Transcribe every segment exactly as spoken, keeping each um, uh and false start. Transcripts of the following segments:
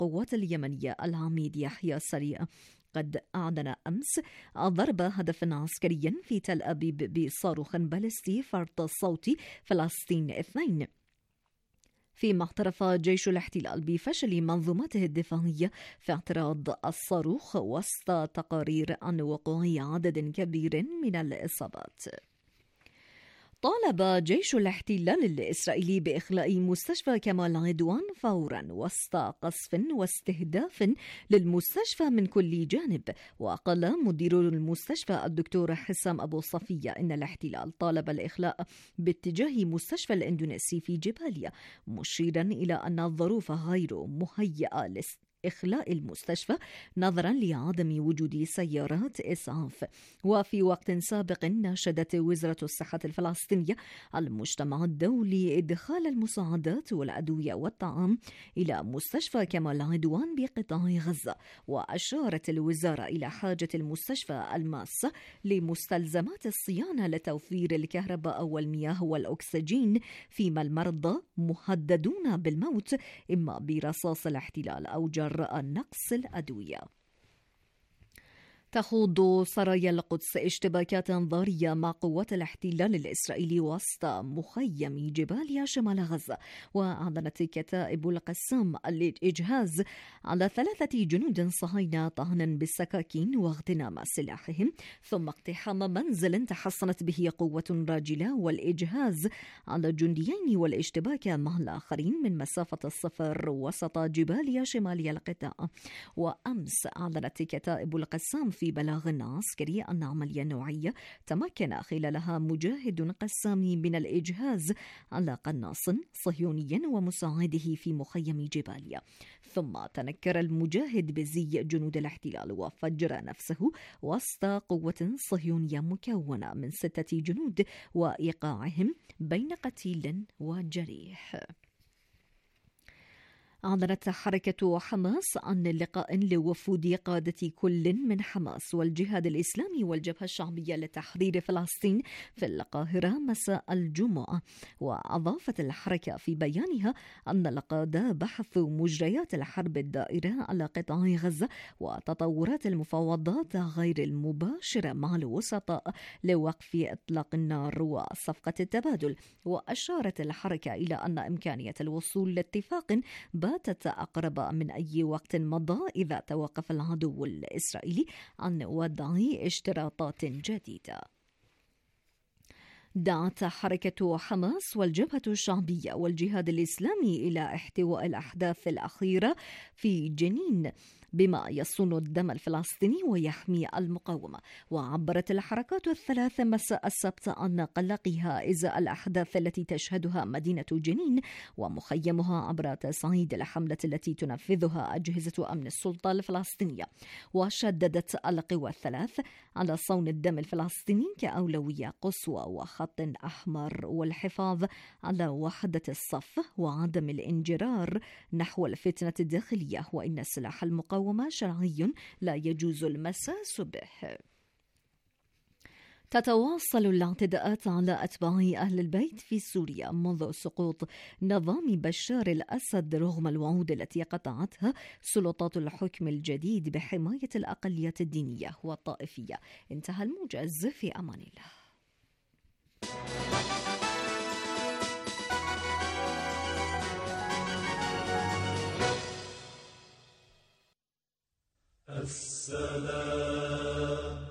القوات اليمنية العميد يحيى سريع قد أعلن أمس ضرب هدف عسكري في تل أبيب بصاروخ باليستي فرط صوتي فلسطين اثنين، فيما اعترف جيش الاحتلال بفشل منظومته الدفاعية في اعتراض الصاروخ وسط تقارير عن وقوع عدد كبير من الإصابات. طالب جيش الاحتلال الإسرائيلي بإخلاء مستشفى كمال عدوان فورا وسط قصف واستهداف للمستشفى من كل جانب. وقال مدير المستشفى الدكتور حسام أبو صفية إن الاحتلال طالب الإخلاء باتجاه مستشفى الإندونيسي في جباليا، مشيرا إلى أن الظروف غير مهيئة إخلاء المستشفى نظرا لعدم وجود سيارات إسعاف. وفي وقت سابق ناشدت وزارة الصحة الفلسطينية المجتمع الدولي إدخال المساعدات والأدوية والطعام إلى مستشفى كمال عدوان بقطاع غزة. وأشارت الوزارة إلى حاجة المستشفى الماسة لمستلزمات الصيانة لتوفير الكهرباء والمياه والأكسجين، فيما المرضى مهددون بالموت إما برصاص الاحتلال أو جرى نقص الأدوية. تخوض سرايا القدس اشتباكات ضارية مع قوات الاحتلال الإسرائيلي وسط مخيم جباليا شمال غزة. وأعلنت كتائب القسام الإجهاز على ثلاثة جنود صهاينة طعنا بالسكاكين واغتنام سلاحهم، ثم اقتحام منزل تحصنت به قوة راجلة والإجهاز على جنديين والاشتباك مع الآخرين من مسافة الصفر وسط جباليا شمالي القطاع. وأمس أعلنت كتائب القسام في بلاغ عسكري أن عملية نوعية تمكن خلالها مجاهد قسامي من الإجهاز على قناص صهيوني ومساعده في مخيم جباليا، ثم تنكر المجاهد بزي جنود الاحتلال وفجر نفسه وسط قوة صهيونية مكونة من ستة جنود وإيقاعهم بين قتيل وجريح. أعلنت حركة حماس عن لقاء لوفود قادة كل من حماس والجهاد الإسلامي والجبهة الشعبية لتحرير فلسطين في القاهرة مساء الجمعة. وأضافت الحركة في بيانها أن القادة بحثوا مجريات الحرب الدائرة على قطاع غزة وتطورات المفاوضات غير المباشرة مع الوسطاء لوقف إطلاق النار وصفقة التبادل. وأشارت الحركة إلى أن إمكانية الوصول لاتفاق باتت أقرب من أي وقت مضى إذا توقف العدو الإسرائيلي عن وضع اشتراطات جديدة. دعت حركة حماس والجبهة الشعبية والجهاد الإسلامي إلى احتواء الأحداث الأخيرة في جنين بما يصون الدم الفلسطيني ويحمي المقاومة. وعبرت الحركات الثلاث مساء السبت عن قلقها إزاء الأحداث التي تشهدها مدينة جنين ومخيمها عبر تصعيد الحملة التي تنفذها أجهزة أمن السلطة الفلسطينية. وشددت القوى الثلاث على صون الدم الفلسطيني كأولوية قصوى وخط أحمر، والحفاظ على وحدة الصف وعدم الانجرار نحو الفتنة الداخلية، وإن سلاح المقاومة شرعي لا يجوز المساس به. تتواصل الاعتداءات على أتباع أهل البيت في سوريا منذ سقوط نظام بشار الأسد رغم الوعود التي قطعتها سلطات الحكم الجديد بحماية الأقليات الدينية والطائفية. انتهى الموجز، في أمان الله. السلام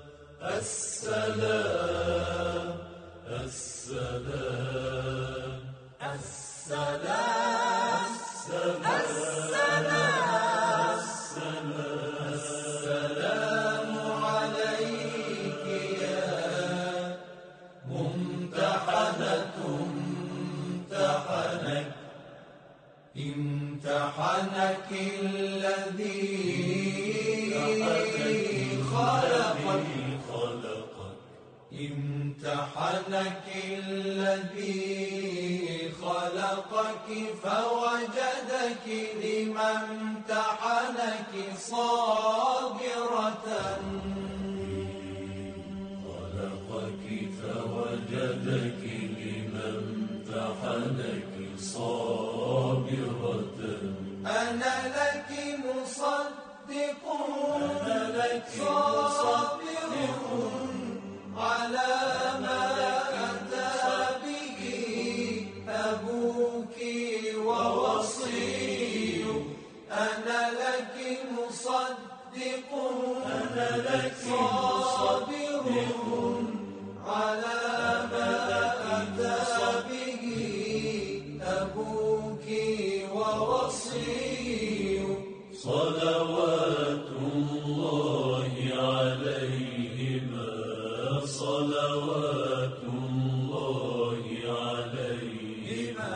السلام السلام السلام السلام السلام عليك يا ممتحنة امتحنك امتحنك الذي امتحنك الذي خلقك فوجدك لما امتحنك صابرة خلقك فوجدك لما امتحنك صابرة أنا لك مصدق أنا لك صابر على ما أتى به أبوك ووصي أنا لك مصدق أنا لك صابر على ما أتى به أبوك ووصي صلوات الله عليهما صلوات الله عليهما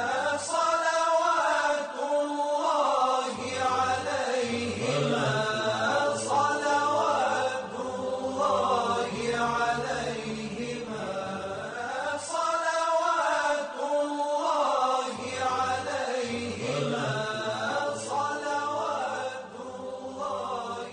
صلوات الله عليهما صلوات الله عليهما صلوات الله عليهما صلوات الله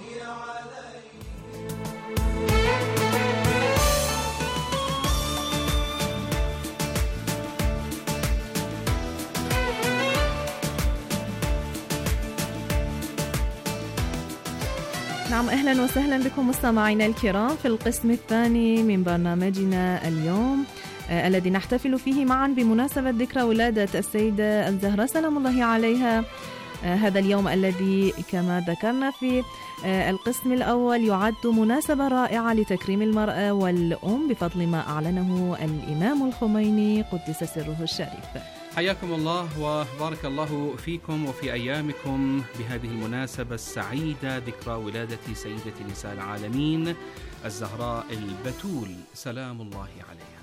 نعم، أهلا وسهلا بكم مستمعينا الكرام في القسم الثاني من برنامجنا اليوم آه الذي نحتفل فيه معا بمناسبة ذكرى ولادة السيدة الزهراء سلام الله عليها. آه هذا اليوم الذي كما ذكرنا في آه القسم الأول يعد مناسبة رائعة لتكريم المرأة والأم بفضل ما أعلنه الإمام الخميني قدس سره الشريف. حياكم الله وبارك الله فيكم وفي أيامكم بهذه المناسبة السعيدة، ذكرى ولادة سيدة نساء العالمين الزهراء البتول سلام الله عليها.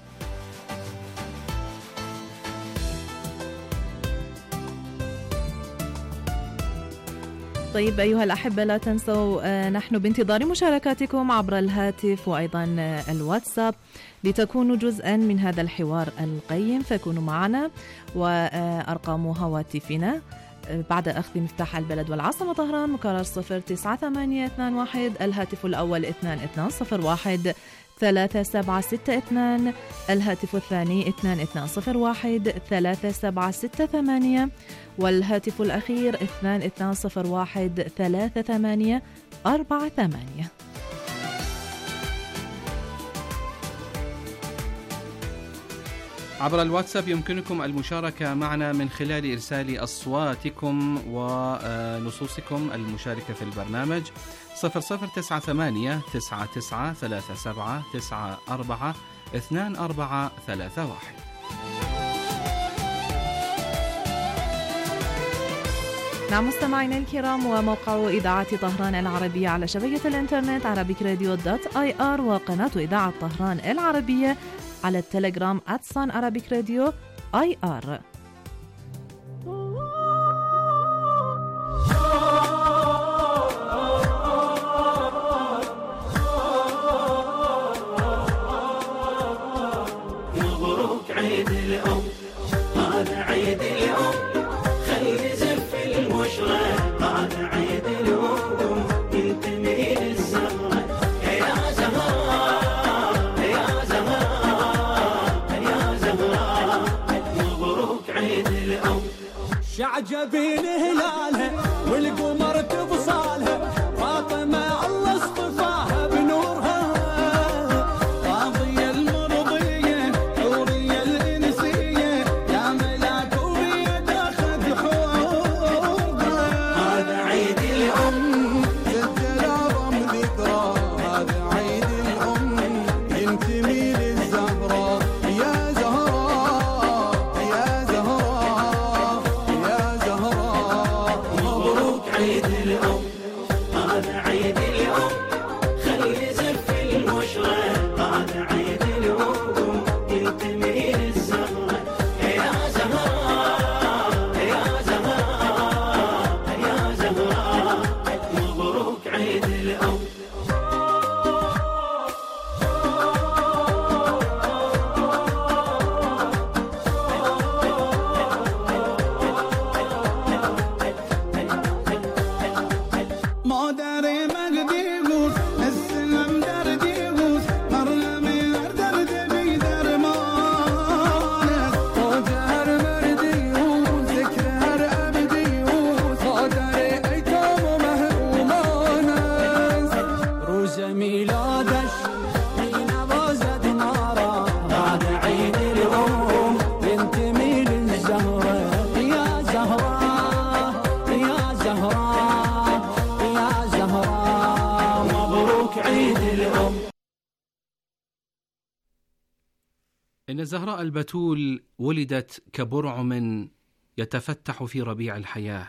طيب أيها الأحبة، لا تنسوا نحن بانتظار مشاركاتكم عبر الهاتف وأيضا الواتساب لتكونوا جزءا من هذا الحوار القيم، فكونوا معنا. وأرقام هواتفنا بعد أخذ مفتاح البلد والعاصمة طهران مكرر صفر تسعة ثمانية اثنان واحد، الهاتف الأول اثنان اثنان صفر واحد ثلاثة سبعة ستة اثنان، الهاتف الثاني اثنان اثنان صفر واحد ثلاثة سبعة ستة ثمانية، والهاتف الأخير اثنان اثنان صفر واحد ثلاثة ثمانية أربعة ثمانية. عبر الواتساب يمكنكم المشاركة معنا من خلال إرسال أصواتكم ونصوصكم المشاركة في البرنامج صفر صفر تسعة ثمانية تسعة تسعة ثلاثة سبعة تسعة أربعة اثنان أربعة ثلاثة واحد. نعم مستمعينا الكرام، وموقع إذاعة طهران العربية على شبكة الإنترنت عربيك راديو دوت آي آر، وقناة إذاعة طهران العربية على التليجرام أتسان عربيك راديو آي آر. مبروك عيد الأم، هذا عيد الأم، خلي زف المشرق، هذا عيد الأم، ينتمي للزهرة يا زهراء يا زهراء يا زهراء. مبروك زهراء يا زهراء مبروك عيد الأم. إن الزهراء البتول ولدت كبرعم يتفتح في ربيع الحياة،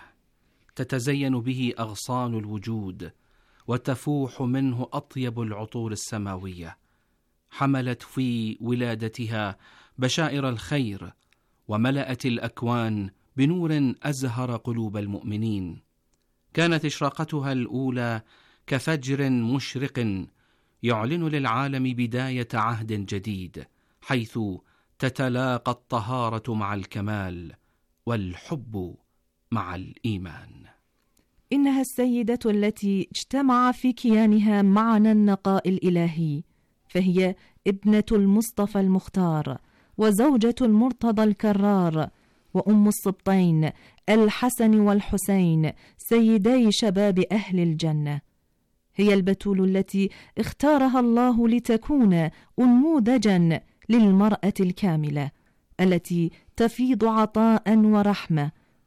تتزين به أغصان الوجود وتفوح منه أطيب العطور السماوية. حملت في ولادتها بشائر الخير، وملأت الأكوان بنور أزهر قلوب المؤمنين. كانت إشراقتها الأولى كفجر مشرق يعلن للعالم بداية عهد جديد، حيث تتلاقى الطهارة مع الكمال والحب مع الإيمان. إنها السيدة التي اجتمع في كيانها معنى النقاء الإلهي، فهي ابنة المصطفى المختار، وزوجة المرتضى الكرار، وأم السبطين الحسن والحسين سيدي شباب أهل الجنة. هي البتول التي اختارها الله لتكون أنموذجا للمرأة الكاملة، التي تفيض عطاء ورحمة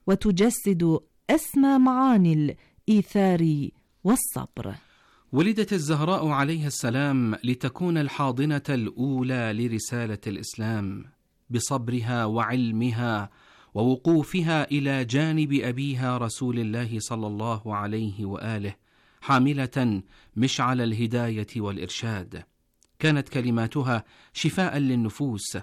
وتجسد أسمى معاني الإيثار والصبر. ولدت الزهراء عليها السلام لتكون الحاضنة الأولى لرسالة الإسلام، بصبرها وعلمها ووقوفها إلى جانب أبيها رسول الله صلى الله عليه وآله، حاملة مشعل الهداية والإرشاد. كانت كلماتها شفاء للنفوس،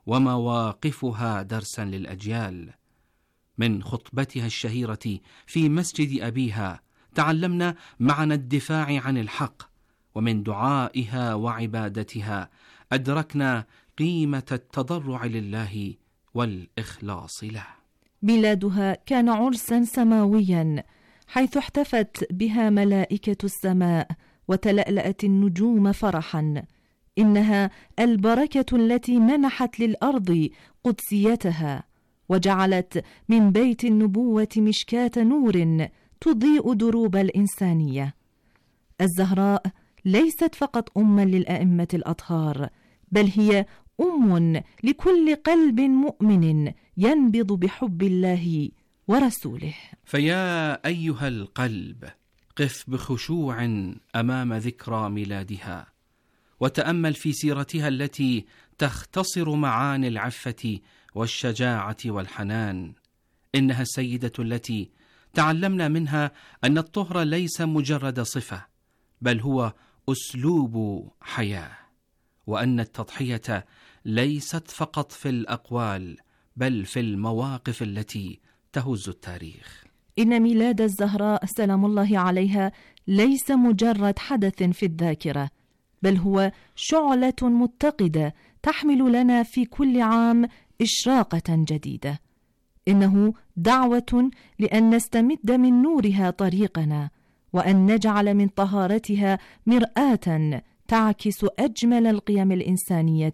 ومواقفها درسا للأجيال. من خطبتها الشهيرة في مسجد أبيها تعلمنا معنى الدفاع عن الحق، ومن دعائها وعبادتها أدركنا قيمة التضرع لله والإخلاص له. ميلادها كان عرسا سماويا، حيث احتفت بها ملائكة السماء وتلألأت النجوم فرحا. إنها البركة التي منحت للأرض قدسيتها، وجعلت من بيت النبوة مشكاة نور تضيء دروب الإنسانية. الزهراء ليست فقط أما للأئمة الأطهار، بل هي أم لكل قلب مؤمن ينبض بحب الله ورسوله. فيا أيها القلب، قف بخشوع أمام ذكرى ميلادها، وتأمل في سيرتها التي تختصر معاني العفة والشجاعة والحنان. إنها السيدة التي تعلمنا منها أن الطهر ليس مجرد صفة، بل هو أسلوب حياة، وأن التضحية ليست فقط في الأقوال، بل في المواقف التي تهز التاريخ. إن ميلاد الزهراء سلام الله عليها ليس مجرد حدث في الذاكرة، بل هو شعلة متقدة تحمل لنا في كل عام إشراقة جديدة. إنه دعوة لأن نستمد من نورها طريقنا، وأن نجعل من طهارتها مرآة تعكس أجمل القيم الإنسانية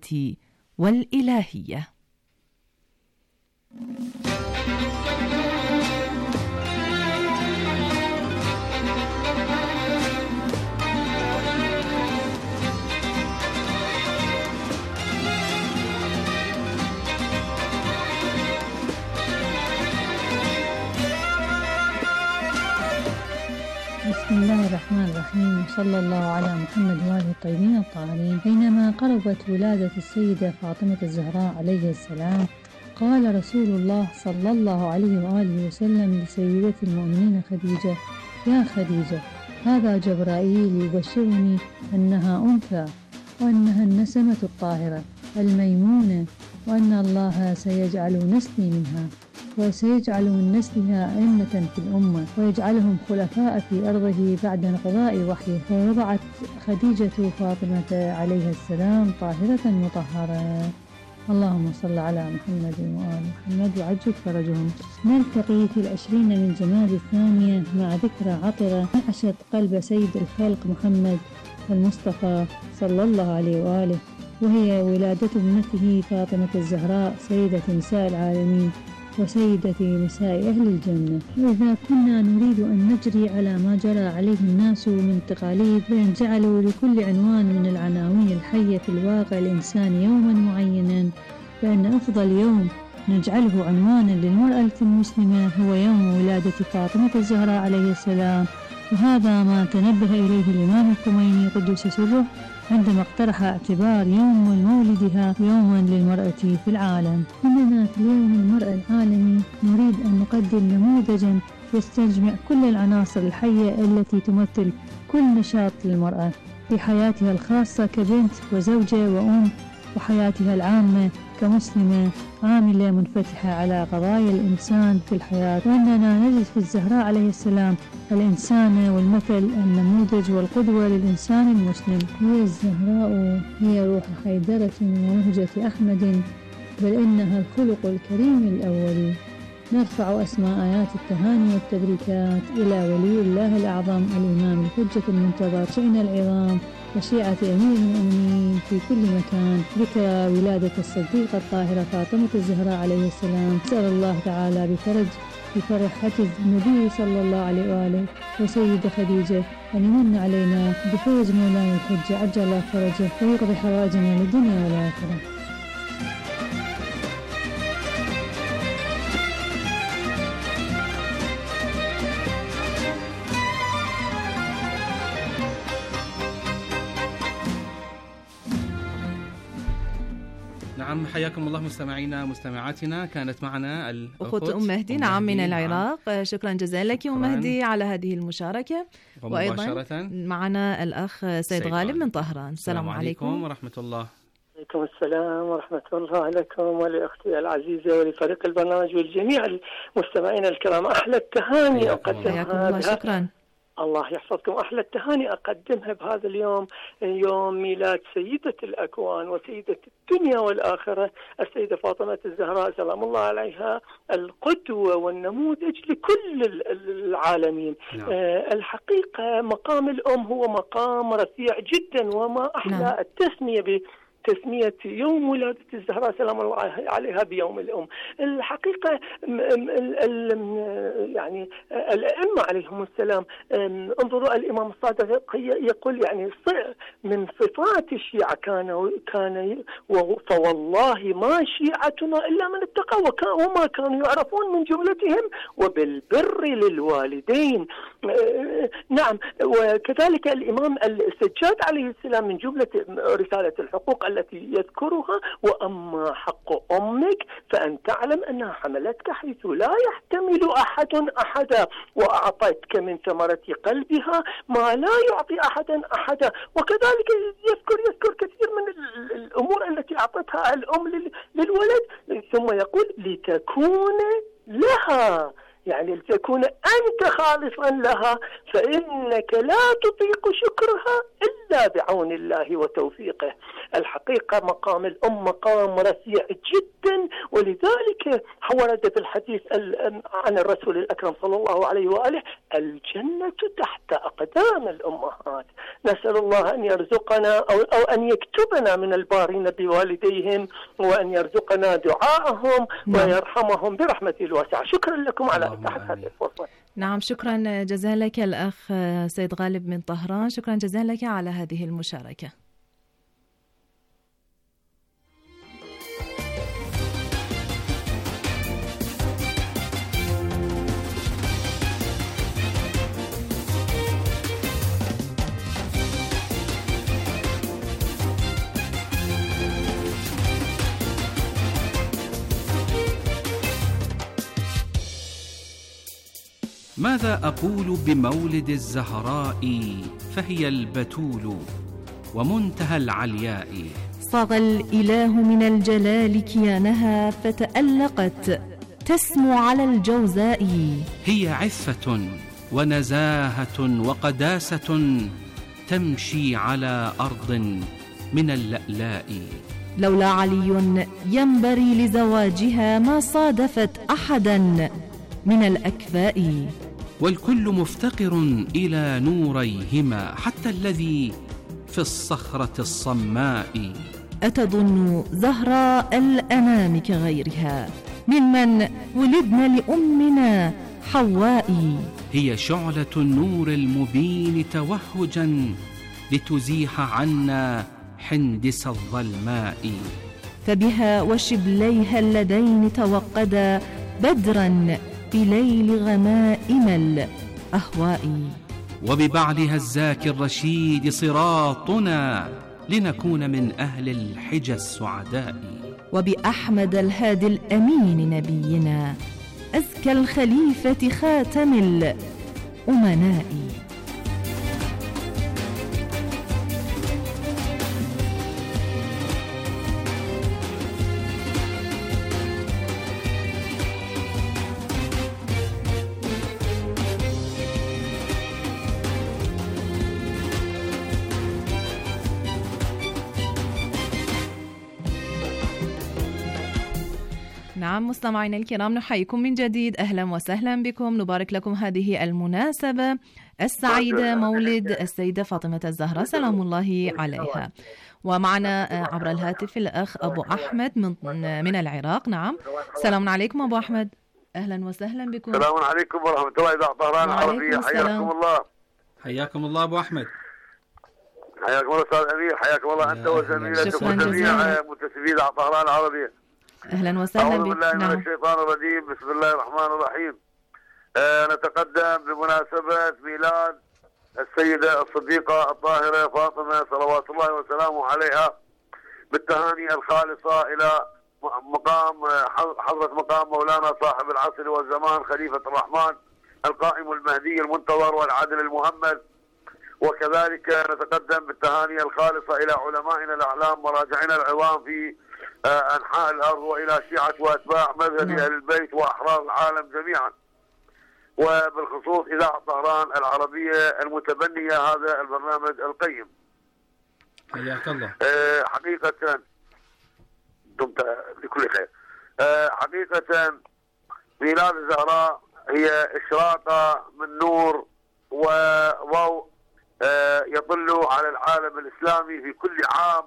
والإلهية. بسم الله الرحمن الرحيم، صلى الله على محمد وآله الطيبين الطاهرين. بينما قربت ولادة السيدة فاطمة الزهراء عليه السلام، قال رسول الله صلى الله عليه وآله وسلم لسيدة المؤمنين خديجة: يا خديجة، هذا جبرائيل يبشرني أنها أنثى، وأنها النسمة الطاهرة الميمونة، وأن الله سيجعل نسلي منها، وسيجعل من نسلها أئمة في الأمة، ويجعلهم خلفاء في أرضه بعد انقضاء وحيه. ووضعت خديجة فاطمة عليها السلام طاهرة مطهرة. اللهم صل على محمد وآل محمد وعجل فرجهم. نلتقي في العشرين من جماد الثانية مع ذكرى عطرة نعشت قلب سيد الخلق محمد المصطفى صلى الله عليه وآله، وهي ولادة ابنته فاطمة الزهراء سيدة نساء العالمين وسيدة نساء أهل الجنة. وإذا كنا نريد أن نجري على ما جرى عليه الناس من تقاليد، فإن جعلوا لكل عنوان من العناوين الحية في الواقع الإنساني يوما معينا، فإن أفضل يوم نجعله عنوانا للمرأة المسلمة هو يوم ولادة فاطمة الزهراء عليه السلام، وهذا ما تنبه إليه الإمام الخميني قدس سره عندما اقترح اعتبار يوم مولدها يوما للمرأة في العالم. إننا في اليوم المرأة العالمي نريد أن نقدم نموذجا يستجمع كل العناصر الحية التي تمثل كل نشاط للمرأة في حياتها الخاصة كبنت وزوجة وأم، وحياتها العامة كمسلمة عاملة منفتحة على قضايا الإنسان في الحياة. وأننا نجد في الزهراء عليه السلام الإنسانة والمثل النموذج والقدوة للإنسان المسلم. هي الزهراء هي روح حيدرة ومهجة أحمد، بل إنها الخلق الكريم الأول. نرفع أسماء آيات التهاني والتبريكات إلى ولي الله الأعظم الإمام الحجة المنتظر شئنا العظام وشيعة أمير المؤمنين في كل مكان، ذكرى ولادة الصديقة الطاهرة فاطمة الزهراء عليه السلام. نسأل الله تعالى بفرج بفرحة النبي صلى الله عليه وآله وسيدة خديجة أن يمن علينا بفوز مولانا الحجة عجل الله فرجه ويقضي حوائجنا للدنيا والآخرة. نعم، حياكم الله مستمعينا مستمعاتنا. كانت معنا الأخت أم مهدي نعم من العراق. شكرا جزيلا لك أم مهدي على هذه المشاركة. وأيضا معنا الأخ سيد غالب من طهران. السلام عليكم ورحمة الله. عليكم السلام ورحمة الله لكم ولأختي العزيزة ولفريق البرنامج والجميع المستمعين الكرام. أحلى التهاني أقدمها. شكرا. الله يحفظكم. أحلى التهاني أقدمها بهذا اليوم، يوم ميلاد سيدة الأكوان وسيدة الدنيا والآخرة السيدة فاطمة الزهراء سلام الله عليها، القدوة والنموذج لكل العالمين. نعم. آه الحقيقة مقام الأم هو مقام رفيع جدا، وما أحلى نعم. التسمية ب تسمية يوم ولادة الزهراء سلام الله عليها بيوم الأم. الحقيقة يعني الأئمة عليهم السلام، انظروا الإمام الصادق يقول يعني من صفات الشيعة كان كان فوالله ما شيعتنا إلا من اتقى وما كانوا يعرفون من جملتهم وبالبر للوالدين. نعم، وكذلك الإمام السجاد عليه السلام من جملة رسالة الحقوق التي يذكرها: وأما حق أمك فأن تعلم أنها حملتك حيث لا يحتمل أحد أحدا، وأعطتك من ثمرة قلبها ما لا يعطي أحدا أحدا. وكذلك يذكر يذكر كثير من الأمور التي أعطتها الأم للولد، ثم يقول لتكون لها، يعني لتكون أنت خالصا لها، فإنك لا تطيق شكرها إلا بعون الله وتوفيقه. الحقيقة مقام الأم مقام رفيع جدا، ولذلك ورد في الحديث عن الرسول الأكرم صلى الله عليه وآله: الجنة تحت أقدام الأمهات. نسأل الله أن يرزقنا أو, أو أن يكتبنا من البارين بوالديهم، وأن يرزقنا دعاءهم ويرحمهم برحمته الواسعة. شكرا لكم على إتاحة هذه الفرصة. نعم، شكرا جزيلا لك الأخ سيد غالب من طهران. شكرا جزيلا لك على هذه المشاركة. ماذا أقول بمولد الزهراء فهي البتول ومنتهى العلياء. صاغ الإله من الجلال كيانها فتألقت تسمو على الجوزاء. هي عفة ونزاهة وقداسة تمشي على أرض من اللألاء. لولا علي ينبري لزواجها ما صادفت أحدا من الأكفاء. والكل مفتقر إلى نوريهما حتى الذي في الصخرة الصماء. أتظن زهراء الأنام كغيرها ممن ولدن لأمنا حواء. هي شعلة النور المبين توهجا لتزيح عنا حندس الظلماء. فبها وشبليها اللذين توقدا بدرا بليل غمائم الأهواء. وببعلها الزاكي الرشيد صراطنا لنكون من أهل الحجى السعداء. وبأحمد الهادي الأمين نبينا أزكى الخليفة خاتم الأمناء. نعم مستمعينا الكرام، نحييكم من جديد، أهلا وسهلا بكم، نبارك لكم هذه المناسبة السعيدة، مولد السيدة فاطمة الزهراء سلام الله عليها. ومعنا عبر الهاتف الأخ أبو أحمد من من العراق. نعم السلام عليكم أبو أحمد، أهلا وسهلا بكم. السلام عليكم ورحمة الله. إذاعة طهران العربية، حياكم الله. حياكم الله أبو أحمد. حياكم الله أستاذ أمير، حياكم الله أنت وزميلتك وجميع متسبين إذاعة طهران العربية. أهلا وسهلا بك. أعوذ بالله من الشيطان الرجيم، بسم الله الرحمن الرحيم. آه نتقدم بمناسبة ميلاد السيدة الصديقة الطاهرة فاطمة صلوات الله وسلامه عليها بالتهاني الخالصة إلى مقام حضرة مقام مولانا صاحب العصر والزمان خليفة الرحمن القائم المهدي المنتظر والعدل المؤمل. وكذلك نتقدم بالتهاني الخالصة إلى علمائنا الأعلام مراجعنا العظام في أنحاء الأرض وإلى شيعة وأتباع مذهب أهل البيت وأحرار العالم جميعا، وبالخصوص إذاعة طهران العربية المتبنية هذا البرنامج القيم. حياك الله. أه حقيقة دمت لكل خير. أه حقيقة ميلاد الزهراء هي إشراقة من نور وضوء أه يطل على العالم الإسلامي في كل عام،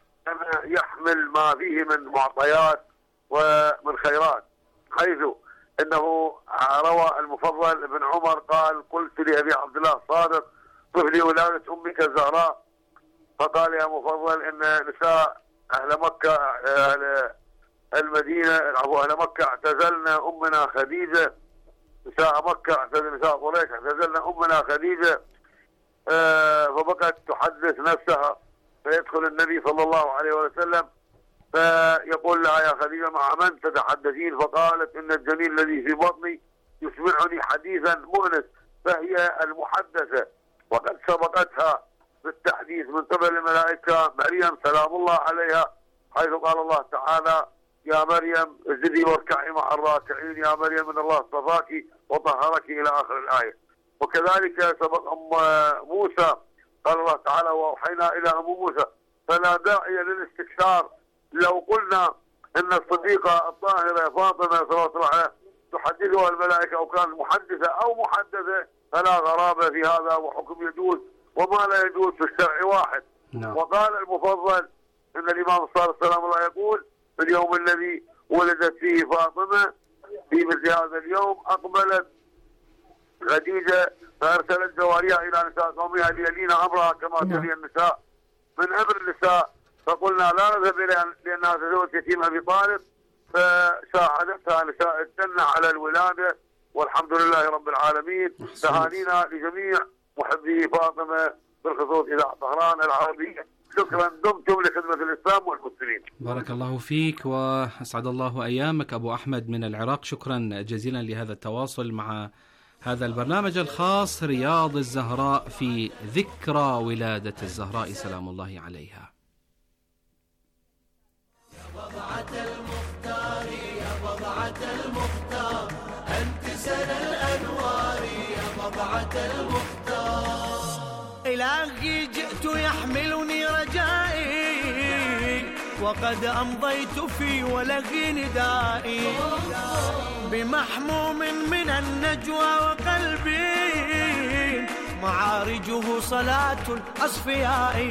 يحمل ما فيه من معطيات ومن خيرات، حيث انه روى المفضل ابن عمر قال: قلت لابي عبد الله الصادق صف لي ولاده امك الزهراء، فقال يا مفضل ان نساء اهل مكه اهل المدينه اهل مكه اعتزلنا امنا خديجه، نساء مكه اعتزل نساء قريش اعتزلنا امنا خديجه، فبقت تحدث نفسها، فيدخل النبي صلى الله عليه وسلم فيقول لها: يا خديجة مع من تتحدثين؟ فقالت: إن الجنين الذي في بطني يسمعني حديثا مؤنس، فهي المحدثة، وقد سبقتها بالتحديث من قبل الملائكة مريم سلام الله عليها، حيث قال الله تعالى: يا مريم اسجدي واركعي مع الراكعين، يا مريم إن الله اصطفاك وطهرك إلى آخر الآية. وكذلك سبق أم موسى، قال الله تعالى: وأوحينا إلى أم موسى، فلا داعي للاستكثار. لو قلنا أن الصديقة الطاهرة فاطمة صلوات الله عليها تحدثها الملائكة أو كانت محدثة أو محدثة فلا غرابة في هذا، وحكم يجوز وما لا يجوز في الشرع واحد. نعم. وقال المفضل أن الإمام الصادق سلام الله يقول: في اليوم الذي ولدت فيه فاطمة في مثل هذا اليوم أقبلت خديجة فأرسلت جواريها إلى نساء قومها ليلين أمرها كما تلي النساء من أمر النساء، فقلنا لا نذهب لأنها تزوج يتيم أبي طالب، فساعدتها نساء الجنة على الولادة، والحمد لله رب العالمين. تهانينا لجميع محبي فاطمة بالخصوص إذاعة طهران العربية. شكرا، دمتم لخدمة الإسلام والمسلمين. بارك الله فيك وأسعد الله أيامك أبو أحمد من العراق، شكرا جزيلا لهذا التواصل مع هذا البرنامج الخاص رياض الزهراء في ذكرى ولادة الزهراء سلام الله عليها. يا بضعة المختار يا بضعة المختار أنت سن الأنوار يا بضعة المختار. إلهي جئت يحملني رجائي وقد أمضيت في ولغي ندائي بمحموم من النجوى وقلبي معارجه صلاة الأصفياء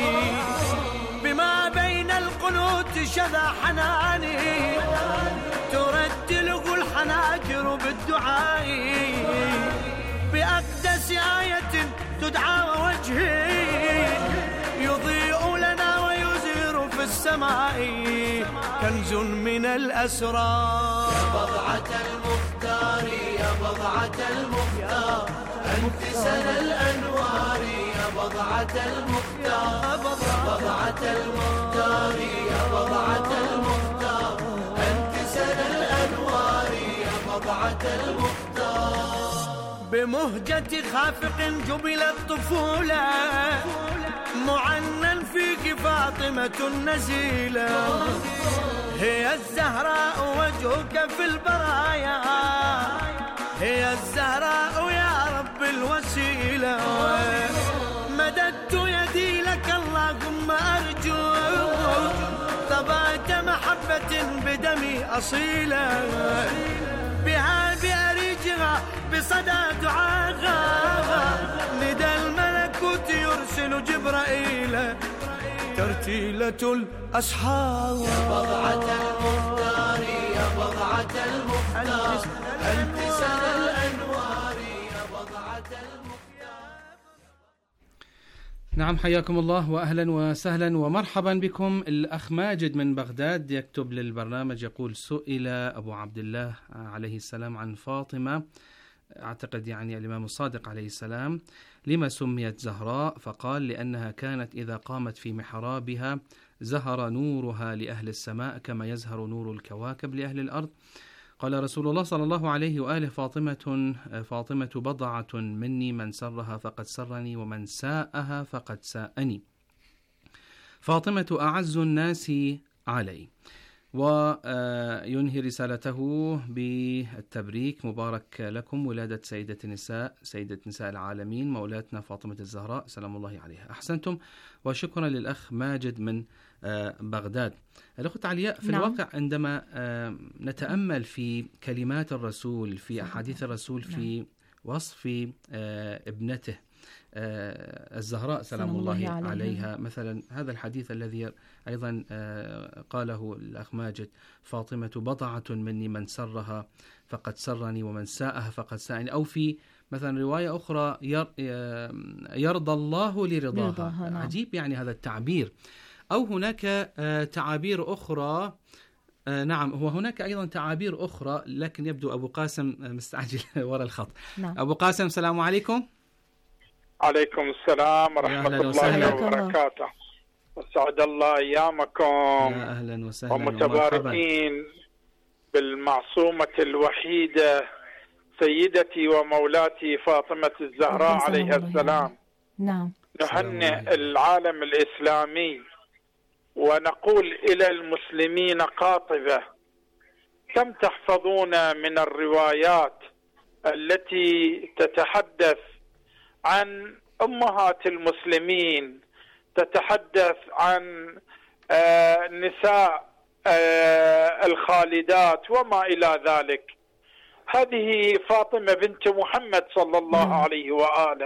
بما بين القنوت شذا حناني ترتله الحناجر بالدعاء بأقدس آية تدعى وجهي يضيء لنا ويزير في السماء الأسرار. يا بضعة المختار يا بضعة المختار أنت سنى الأنوار يا بضعة المختار. يا بضعة المختار يا بضعة المختار أنت سنى الأنوار يا بضعة المختار. بمهجة خافق جبلت طفولة معنن فيك فاطمة النزيلة. هي الزهراء وجهك في البرايا هي الزهراء يا رب الوسيلة. مددت يدي لك اللهم أرجو طبعت محبة بدمي أصيلة. بها بأريجها بصدى دعاها ندى الملكوت يرسل جبرائيل ترتيلة الأسحار. يا بضعة المختار يا بضعة المختار أنت سنى الأنوار يا بضعة المختار. نعم، حياكم الله وأهلا وسهلا ومرحبا بكم. الأخ ماجد من بغداد يكتب للبرنامج يقول: سئل أبو عبد الله عليه السلام عن فاطمة، أعتقد يعني الإمام الصادق عليه السلام، لما سميت زهراء؟ فقال: لأنها كانت إذا قامت في محرابها زهر نورها لأهل السماء كما يزهر نور الكواكب لأهل الأرض. قال رسول الله صلى الله عليه وآله: فاطمة فاطمة بضعة مني، من سرها فقد سرني ومن ساءها فقد ساءني. فاطمة أعز الناس علي. وينهي رسالته بالتبريك: مبارك لكم ولادة سيدة النساء سيدة نساء العالمين مولاتنا فاطمة الزهراء سلام الله عليها. أحسنتم وشكرا للأخ ماجد من بغداد. الأخت علياء، في نعم. الواقع عندما نتأمل في كلمات الرسول في أحاديث الرسول في نعم. وصف ابنته الزهراء سلام, سلام الله, الله عليها. عليها مثلا هذا الحديث الذي أيضا قاله الأخ ماجد: فاطمة بضعة مني، من سرها فقد سرني ومن ساءها فقد ساءني. أو في مثلا رواية أخرى: يرضى الله لرضاها. نعم. عجيب يعني هذا التعبير. أو هناك تعابير أخرى. نعم، هو هناك أيضا تعابير أخرى، لكن يبدو أبو قاسم مستعجل وراء الخط. نعم. أبو قاسم السلام عليكم. عليكم السلام ورحمة الله وبركاته. وسعد الله أيامكم. يا أهلا وسهلا ومتباركين بالمعصومة الوحيدة سيدتي ومولاتي فاطمة الزهراء عليها السلام. نعم. نهنئ العالم الإسلامي ونقول إلى المسلمين قاطبة: كم تحفظون من الروايات التي تتحدث عن أمهات المسلمين، تتحدث عن آه نساء آه الخالدات وما إلى ذلك. هذه فاطمة بنت محمد صلى الله عليه وآله.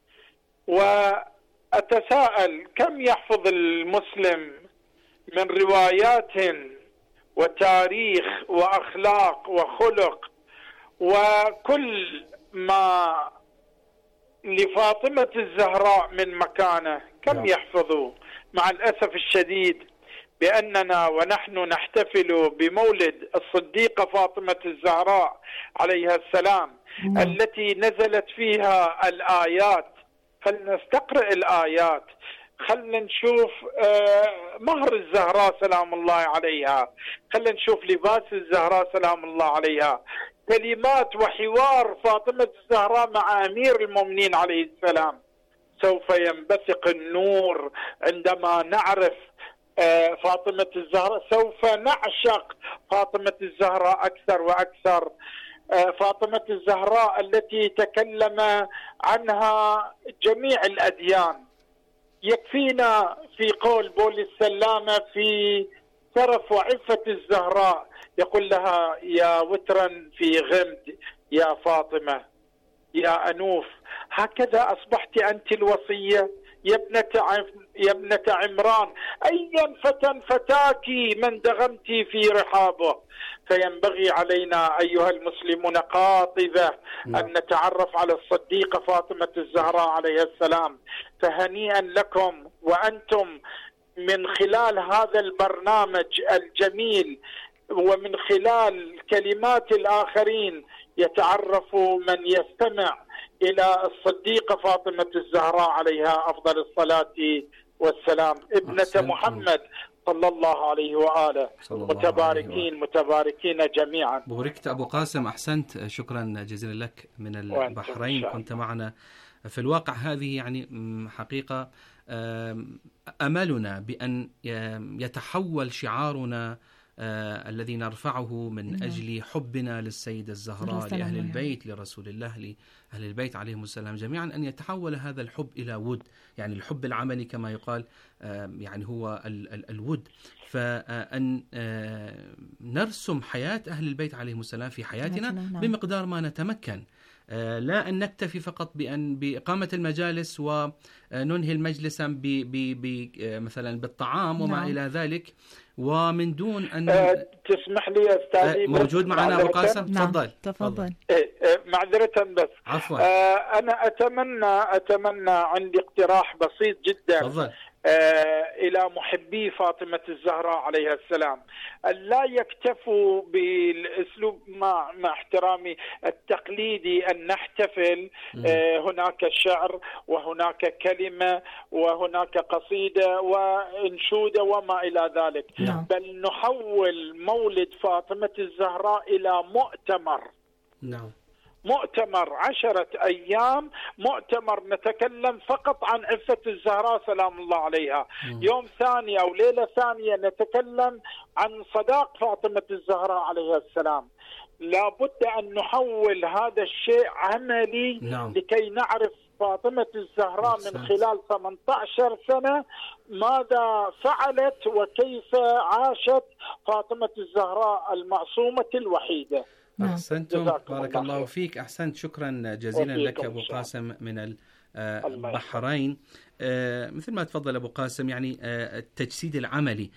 وأتساءل: كم يحفظ المسلم من روايات وتاريخ وأخلاق وخلق وكل ما لفاطمة الزهراء من مكانه، كم يحفظوا؟ مع الأسف الشديد بأننا ونحن نحتفل بمولد الصديقة فاطمة الزهراء عليها السلام التي نزلت فيها الآيات. فلنستقرأ الآيات، خلنا نشوف مهر الزهراء سلام الله عليها، خلنا نشوف لباس الزهراء سلام الله عليها، كلمات وحوار فاطمة الزهراء مع أمير المؤمنين عليه السلام. سوف ينبثق النور عندما نعرف فاطمة الزهراء، سوف نعشق فاطمة الزهراء أكثر وأكثر. فاطمة الزهراء التي تكلم عنها جميع الأديان. يكفينا في قول بولس السلامة في ترف وعفة الزهراء، يقول لها: يا وترا في غمد يا فاطمة يا أنوف. هكذا أصبحت أنت الوصية يا ابنة يا ابنة عمران، أيا فتى فتاك من دغمت في رحابه. فينبغي علينا أيها المسلمون قاطبة أن نتعرف على الصديقة فاطمة الزهراء عليه السلام. فهنيئا لكم وأنتم من خلال هذا البرنامج الجميل ومن خلال كلمات الآخرين يتعرف من يستمع إلى الصديقة فاطمة الزهراء عليها أفضل الصلاة والسلام، ابنة أحسنتم. محمد صلى الله عليه وآله. صلى الله متباركين عليه وآله. متباركين جميعا. بوركت أبو قاسم، أحسنت، شكرا جزيلا لك من البحرين، كنت معنا في الواقع. هذه يعني حقيقة أملنا بأن يتحول شعارنا آه الذي نرفعه من نعم. أجل حبنا للسيدة الزهراء، لأهل البيت، لرسول الله، لأهل البيت عليهم السلام جميعا، أن يتحول هذا الحب إلى ود، يعني الحب العملي كما يقال، آه يعني هو ال ال الود. فأن آه نرسم حياة أهل البيت عليهم السلام في حياتنا نعم. بمقدار ما نتمكن، آه لا أن نكتفي فقط بأن بإقامة المجالس وننهي المجلس مثلا بالطعام وما نعم. إلى ذلك، ومن دون أن أه تسمح لي أستاذي، موجود معنا أبو قاسم؟ تفضل. نعم. تفضل. إيه معذرة بس. عفوا. أه أنا أتمنى أتمنى عندي اقتراح بسيط جدا. تفضل. آه إلى محبي فاطمة الزهراء عليها السلام، لا يكتفوا بالأسلوب مع, مع احترامي التقليدي أن نحتفل آه هناك شعر وهناك كلمة وهناك قصيدة وانشودة وما إلى ذلك، نعم. بل نحول مولد فاطمة الزهراء إلى مؤتمر. نعم. مؤتمر عشرة أيام، مؤتمر نتكلم فقط عن عفة الزهراء سلام الله عليها. م. يوم ثاني أو ليلة ثانية نتكلم عن صداق فاطمة الزهراء عليها السلام. لا بد أن نحول هذا الشيء عملي. نعم. لكي نعرف فاطمة الزهراء من خلال ثمانية عشر سنة ماذا فعلت وكيف عاشت فاطمة الزهراء المعصومة الوحيدة. أحسنتم، بارك الله فيك، أحسنت، شكرا جزيلا لك أبو قاسم من البحرين. مثل ما تفضل أبو قاسم، يعني التجسيد العملي.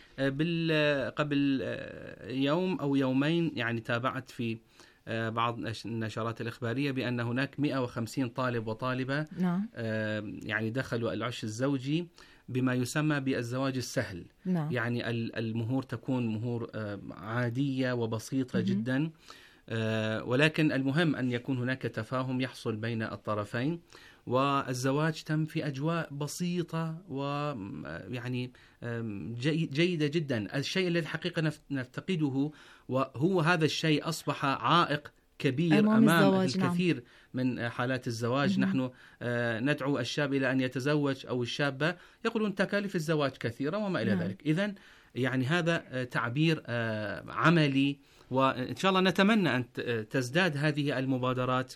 قبل يوم أو يومين يعني تابعت في بعض النشرات الإخبارية بأن هناك مئة وخمسين طالب وطالبة نعم. يعني دخلوا العش الزوجي بما يسمى بالزواج السهل. نعم. يعني المهور تكون مهور عادية وبسيطة م- جدا، ولكن المهم أن يكون هناك تفاهم يحصل بين الطرفين، والزواج تم في أجواء بسيطة ويعني جيدة جدا. الشيء الذي حقيقة نفتقده وهو هذا الشيء أصبح عائق كبير أمام, أمام الكثير نعم. من حالات الزواج. م- نحن ندعو الشاب إلى أن يتزوج أو الشابة، يقولون تكاليف الزواج كثيرة وما إلى نعم. ذلك. إذن يعني هذا تعبير عملي، وإن شاء الله نتمنى أن تزداد هذه المبادرات،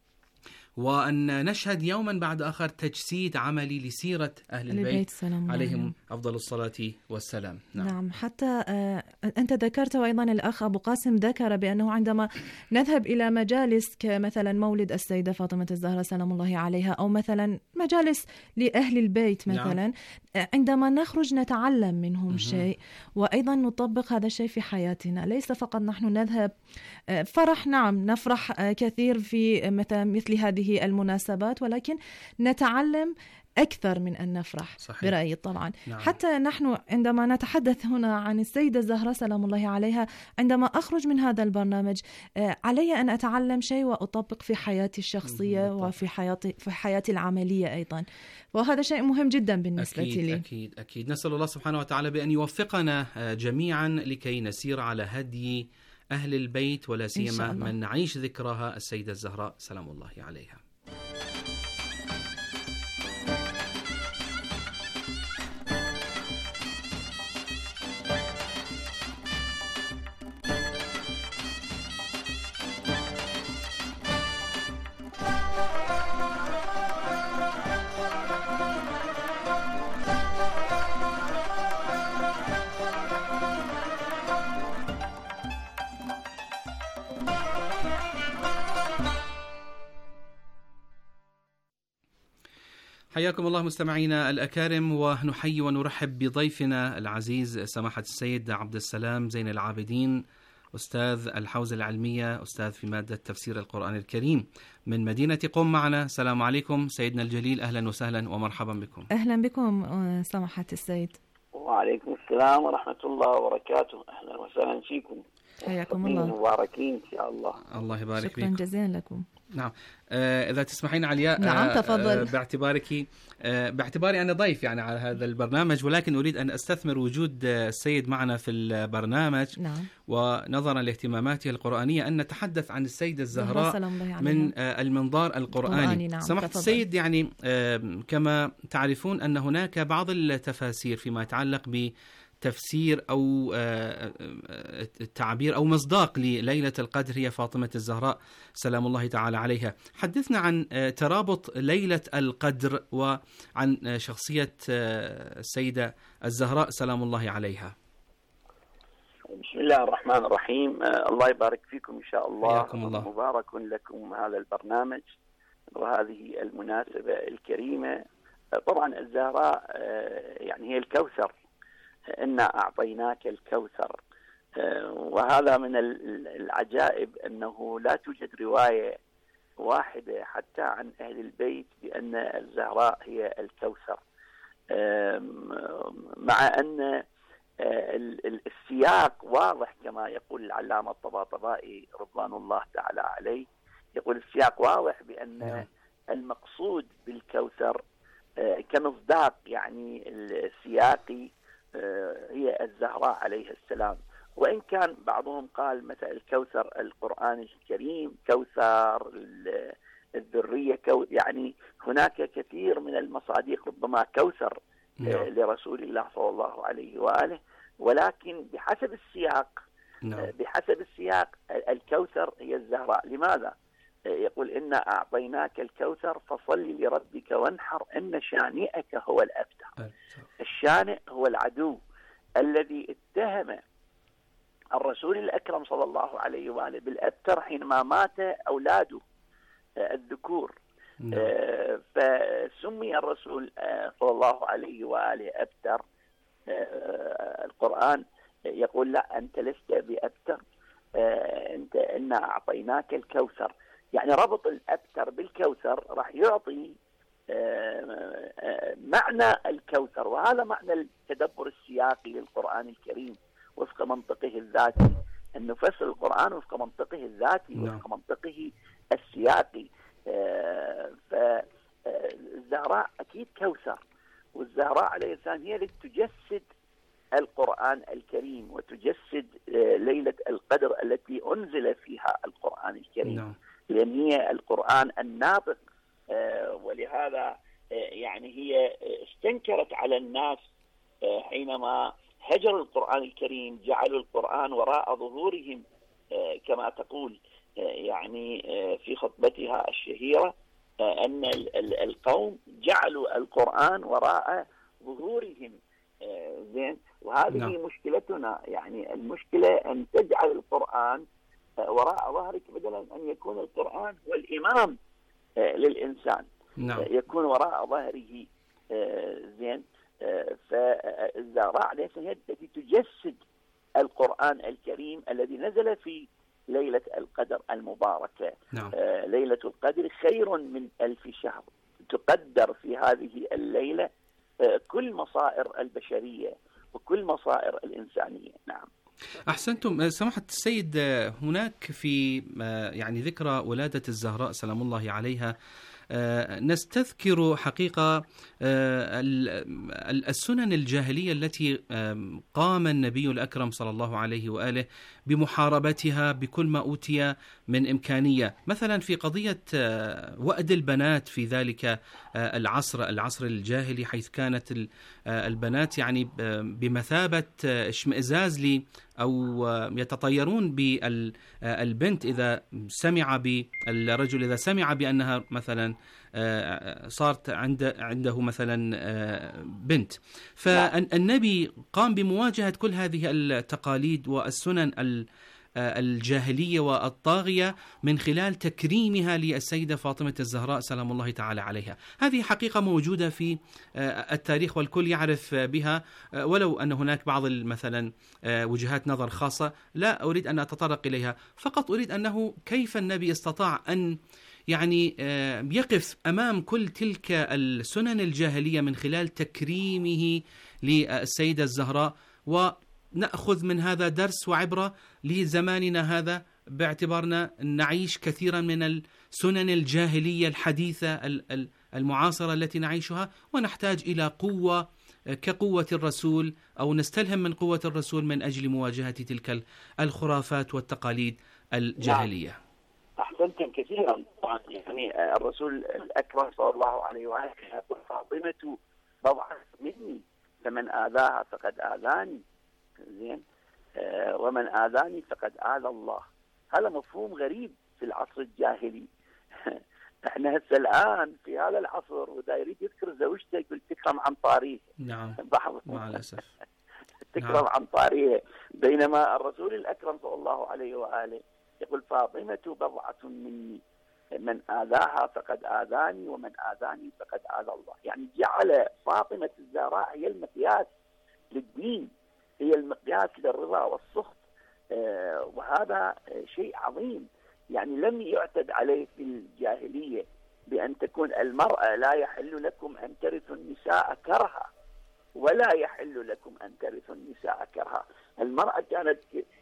وأن نشهد يوما بعد آخر تجسيد عملي لسيرة أهل البيت عليهم أفضل الصلاة والسلام. نعم, نعم. حتى آه أنت ذكرت، وأيضا الأخ أبو قاسم ذكر بأنه عندما نذهب إلى مجالس كمثلا مولد السيدة فاطمة الزهراء سلام الله عليها، أو مثلا مجالس لأهل البيت مثلا، نعم. عندما نخرج نتعلم منهم م- شيء، وأيضا نطبق هذا الشيء في حياتنا. ليس فقط نحن نذهب فرح، نعم نفرح كثير في مثل هذه المناسبات، ولكن نتعلم أكثر من أن نفرح. صحيح. برأيي طبعا. نعم. حتى نحن عندما نتحدث هنا عن السيدة الزهراء سلام الله عليها، عندما أخرج من هذا البرنامج علي أن أتعلم شيء وأطبق في حياتي الشخصية وفي حياتي في حياتي العملية أيضا، وهذا شيء مهم جدا بالنسبة أكيد لي. أكيد أكيد. نسأل الله سبحانه وتعالى بأن يوفقنا جميعا لكي نسير على هدي أهل البيت، ولا سيما من نعيش ذكرها السيدة الزهراء سلام الله عليها. حياكم الله مستمعينا الأكارم، ونحيي ونرحب بضيفنا العزيز سماحة السيد عبد السلام زين العابدين، أستاذ الحوزة العلمية، أستاذ في مادة تفسير القرآن الكريم من مدينة قم معنا. السلام عليكم سيدنا الجليل، أهلا وسهلا ومرحبا بكم. أهلا بكم سماحة السيد. وعليكم السلام ورحمة الله وبركاته، أهلا وسهلا فيكم. حياكم الله. مباركين إن شاء الله. الله يبارك فيك. شكرا جزيلا لكم. نعم. آه إذا تسمحين علياء. نعم آه تفضل. آه باعتبارك آه باعتباري أنا ضيف يعني على هذا البرنامج، ولكن أريد أن أستثمر وجود السيد معنا في البرنامج. نعم. ونظرا لاهتماماته القرآنية أن نتحدث عن السيدة الزهراء من آه المنظار القرآني. القرآني. نعم. سمحت تفضل. السيد، يعني آه كما تعرفون أن هناك بعض التفاسير فيما يتعلق ب تفسير أو التعبير أو مصداق لليلة القدر هي فاطمة الزهراء سلام الله تعالى عليها. حدثنا عن ترابط ليلة القدر وعن شخصية السيدة الزهراء سلام الله عليها. بسم الله الرحمن الرحيم. الله يبارك فيكم إن شاء الله. حياكم الله. مبارك لكم هذا البرنامج وهذه المناسبة الكريمة. طبعا الزهراء يعني هي الكوثر، إنا أعطيناك الكوثر. وهذا من العجائب أنه لا توجد رواية واحدة حتى عن أهل البيت بأن الزهراء هي الكوثر، مع أن السياق واضح كما يقول العلامة الطباطبائي رضوان الله تعالى عليه. يقول السياق واضح بأن المقصود بالكوثر كمصداق يعني السياقي هي الزهراء عليه السلام. وإن كان بعضهم قال مثلا الكوثر القرآن الكريم، كوثر الذرية، يعني هناك كثير من المصادق ربما كوثر لرسول الله صلى الله عليه وآله، ولكن بحسب السياق بحسب السياق الكوثر هي الزهراء. لماذا؟ يقول إنا أعطيناك الكوثر فصل لربك وانحر إن شانئك هو الأبتر. الشانئ هو العدو الذي اتهم الرسول الأكرم صلى الله عليه وآله بالأبتر حينما مات أولاده الذكور. آه فسمي الرسول آه صلى الله عليه وآله أبتر. آه القرآن يقول لا أنت لست بأبتر، آه أنت إنا أعطيناك الكوثر. يعني ربط الأبتر بالكوثر راح يعطي آه آه معنى الكوثر، وهذا معنى التدبر السياقي للقرآن الكريم وفق منطقه الذاتي، أن نفسر القرآن وفق منطقه الذاتي وفق منطقه السياقي. آه فالزهراء أكيد كوثر، والزهراء عليه السلام هي التي تجسد القرآن الكريم وتجسد آه ليلة القدر التي أنزل فيها القرآن الكريم. نعم. لأن هي القرآن الناطق، آه ولهذا آه يعني هي استنكرت على الناس آه حينما هجر القرآن الكريم، جعلوا القرآن وراء ظهورهم آه كما تقول آه يعني آه في خطبتها الشهيرة آه أن القوم جعلوا القرآن وراء ظهورهم. آه زين. وهذه نعم. مشكلتنا، يعني المشكلة أن تجعل القرآن آه وراء ظهرك بدلا أن يكون القرآن هو الإمام آه للإنسان. نعم. آه يكون وراء ظهره. آه زين. فالزهراء عليه السلام هي التي تجسد القرآن الكريم الذي نزل في ليلة القدر المباركة. نعم. آه ليلة القدر خير من ألف شهر. تقدر في هذه الليلة آه كل مصائر البشرية وكل مصائر الإنسانية. نعم. أحسنتم. سماحة السيد، هناك في يعني ذكرى ولادة الزهراء سلام الله عليها نستذكر حقيقة السنن الجاهلية التي قام النبي الأكرم صلى الله عليه وآله بمحاربتها بكل ما أوتي من إمكانية، مثلا في قضية وأد البنات في ذلك العصر العصر الجاهلي، حيث كانت البنات يعني بمثابة اشمئزاز لي أو يتطيرون بالبنت إذا سمع بالرجل إذا سمع بأنها مثلا صارت عند عنده مثلا بنت. فالنبي قام بمواجهة كل هذه التقاليد والسنن الجاهلية والطاغية من خلال تكريمها للسيدة فاطمة الزهراء سلام الله تعالى عليها. هذه حقيقة موجودة في التاريخ والكل يعرف بها، ولو أن هناك بعض مثلا وجهات نظر خاصة لا أريد أن أتطرق إليها، فقط أريد أنه كيف النبي استطاع أن يعني يقف أمام كل تلك السنن الجاهلية من خلال تكريمه للسيدة الزهراء، و نأخذ من هذا درس وعبرة لزماننا هذا، باعتبارنا نعيش كثيرا من السنن الجاهلية الحديثة المعاصرة التي نعيشها، ونحتاج إلى قوة كقوة الرسول، أو نستلهم من قوة الرسول من أجل مواجهة تلك الخرافات والتقاليد الجاهلية. نعم. أحسنتم كثيرا. طبعا يعني الرسول الأكرم صلى الله عليه وآله يقول فاطمة بضعة مني فمن آذاها فقد آذاني، زين، آه ومن آذاني فقد آذى الله. هذا مفهوم غريب في العصر الجاهلي. احنا هسه الآن في هذا العصر ودا يريد يذكر زوجته يقول تكرم عن طاريه. نعم مع الأسف تكرم نعم. عن طاريه، بينما الرسول الأكرم صلى الله عليه وآله يقول فاطمة بضعة مني من آذاها فقد آذاني ومن آذاني فقد آذى الله. يعني جعل فاطمة الزهراء هي المقياس للدين، هي المقياس للرضا والسخط، آه وهذا شيء عظيم. يعني لم يعتد عليه في الجاهلية بأن تكون المرأة لا يحل لكم أن ترثوا النساء كرها، ولا يحل لكم أن ترثوا النساء كرها. المرأة كانت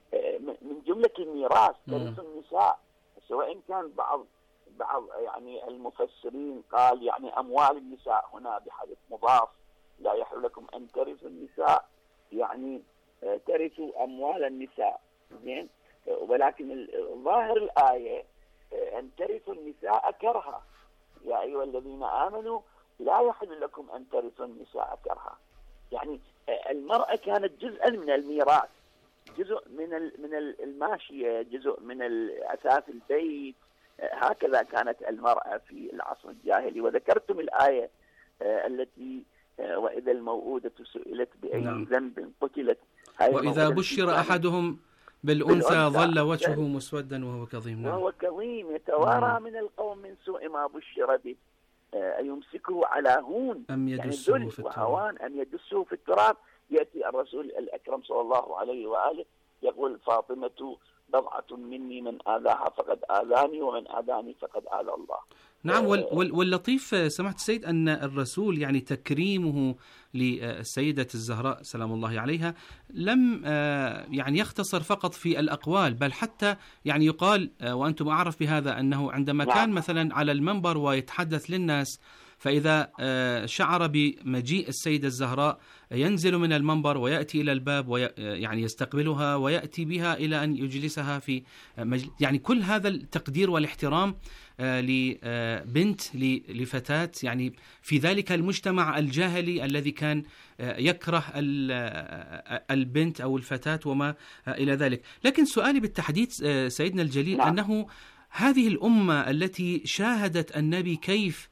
من جملة الميراث ترث النساء، سواء كان بعض بعض يعني المفسرين قال يعني أموال النساء هنا بحذف مضاف، لا يحل لكم أن ترثوا النساء يعني ترثوا أموال النساء، زين، ولكن ظاهر الآية أن ترثوا النساء كرها، يا أيها الذين آمنوا لا يحل لكم أن ترثوا النساء كرها. يعني المرأة كانت جزءا من الميراث، جزء من من الماشية، جزء من أساس البيت، هكذا كانت المرأة في العصر الجاهلي. وذكرتم الآية التي وإذا الموءودة سئلت بأي ذنب قتلت، وإذا بشر أحدهم بالأنثى ظل وجهه مسودا وهو كظيم. وهو كظيم يتوارى من القوم من سوء ما بشر به أيمسكه على هون أم يدسه يعني في التراب أم يدسه في التراب. يأتي الرسول الأكرم صلى الله عليه وآله يقول فاطمة بضعة مني من آذاها فقد آذاني ومن آذاني فقد آذى الله. نعم. واللطيف سمعت السيد أن الرسول يعني تكريمه للسيدة الزهراء سلام الله عليها لم يعني يختصر فقط في الأقوال، بل حتى يعني يقال وأنتم أعرف بهذا أنه عندما كان مثلا على المنبر ويتحدث للناس، فإذا شعر بمجيء السيدة الزهراء ينزل من المنبر ويأتي إلى الباب ويعني يستقبلها ويأتي بها إلى أن يجلسها في مجلس. يعني كل هذا التقدير والاحترام لبنت لفتاة يعني في ذلك المجتمع الجاهلي الذي كان يكره البنت أو الفتاة وما إلى ذلك. لكن سؤالي بالتحديد سيدنا الجليل نعم. أنه هذه الأمة التي شاهدت النبي كيف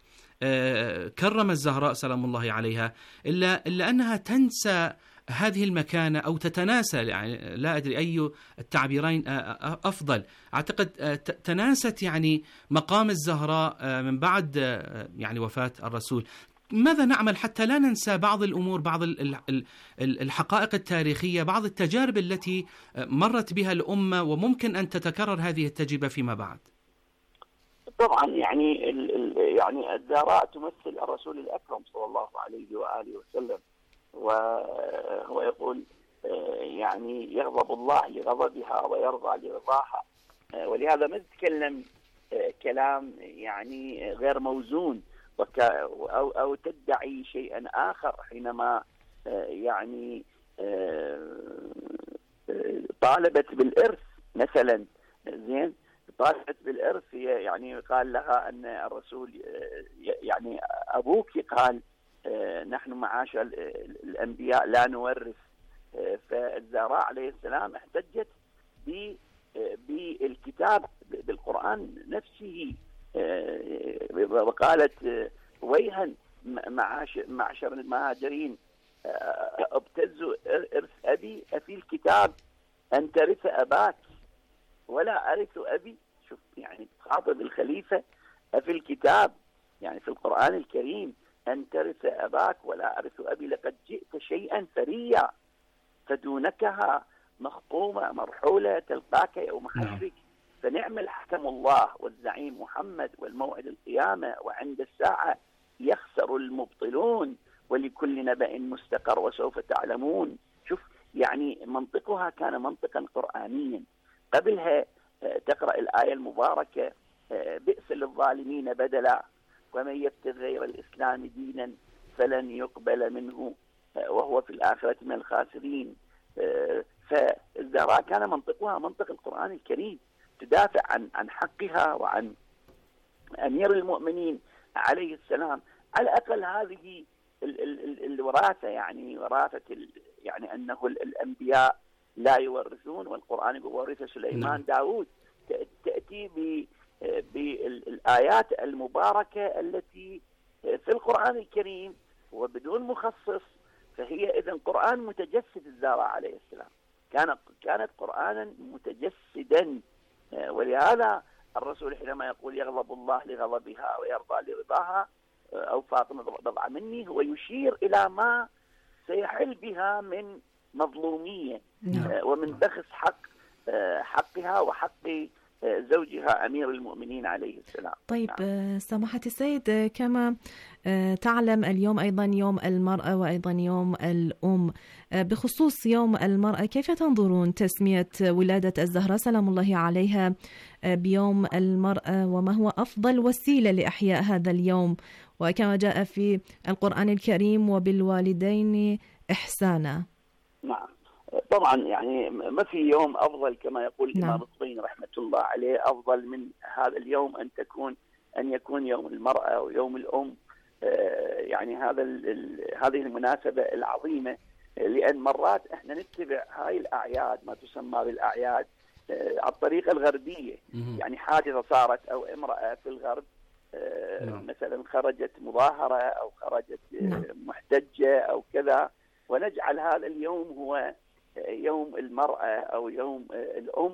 كرم الزهراء سلام الله عليها، إلا, إلا أنها تنسى هذه المكانة أو تتناسى، يعني لا أدري أي التعبيرين أفضل، أعتقد تناست يعني مقام الزهراء من بعد يعني وفاة الرسول. ماذا نعمل حتى لا ننسى بعض الأمور، بعض الحقائق التاريخية، بعض التجارب التي مرت بها الأمة وممكن أن تتكرر هذه التجربة فيما بعد؟ طبعا يعني يعني الزهراء تمثل الرسول الأكرم صلى الله عليه وآله وسلم، وهو يقول يعني يغضب الله لغضبها ويرضى لرضاها، ولهذا ما تتكلم كلام يعني غير موزون أو أو تدعي شيئا آخر حينما يعني طالبت بالإرث مثلا، زين، طالبت بالإرث، يعني قال لها أن الرسول يعني أبوك قال نحن معاشر الأنبياء لا نورث. فالزهراء عليه السلام احتجت بالكتاب بالقرآن نفسه وقالت ويها معشر المهاجرين ابتزوا إرث أبي أفي الكتاب أن ترث أباك ولا أرث أبي. شوف يعني خاطب الخليفة أفي الكتاب يعني في القرآن الكريم أن ترث أباك ولا أرث أبي، لقد جئت شيئا فريا فدونكها مخطومة مرحولة تلقاك يوم حشرك. فنعم الحكم الله والزعيم محمد والموعد القيامة وعند الساعة يخسر المبطلون ولكل نبأ مستقر وسوف تعلمون. شوف يعني منطقها كان منطقا قرآنيا. قبلها تقرأ الآية المباركة: بئس للظالمين بدلا ومن يبتغي غير الإسلام دينا فلن يقبل منه وهو في الآخرة من الخاسرين. فالزهراء كان منطقها منطق القرآن الكريم، تدافع عن عن حقها وعن أمير المؤمنين عليه السلام. على الأقل هذه ال ال ال الوراثة، يعني وراثة يعني أنه الأنبياء لا يورثون، والقرآن يقول ورث سليمان داود. تأتي بالآيات المباركة التي في القرآن الكريم وبدون مخصص، فهي إذن قرآن متجسد. الزهراء عليه السلام كانت كانت قرآنا متجسدا، ولهذا الرسول حينما يقول يغضب الله لغضبها ويرضى لرضاها أو فاطمة بضع مني، هو يشير إلى ما سيحل بها من مظلومية ومن بخس حق حقها وحق زوجها أمير المؤمنين عليه السلام. طيب نعم. سماحة السيد، كما تعلم اليوم أيضا يوم المرأة وأيضا يوم الأم. بخصوص يوم المرأة، كيف تنظرون تسمية ولادة الزهراء سلام الله عليها بيوم المرأة، وما هو أفضل وسيلة لإحياء هذا اليوم؟ وكما جاء في القرآن الكريم وبالوالدين إحسانا. نعم طبعا، يعني ما في يوم أفضل كما يقول الإمام الطبري رحمة الله عليه أفضل من هذا اليوم أن تكون أن يكون يوم المرأة ويوم الأم. يعني هذا هذه المناسبة العظيمة، لأن مرات احنا نتبع هاي الأعياد ما تسمى بالأعياد على الطريقة الغربية. يعني حادثة صارت أو امرأة في الغرب مثلا خرجت مظاهرة أو خرجت محتجة أو كذا، ونجعل هذا اليوم هو يوم المرأة أو يوم الأم.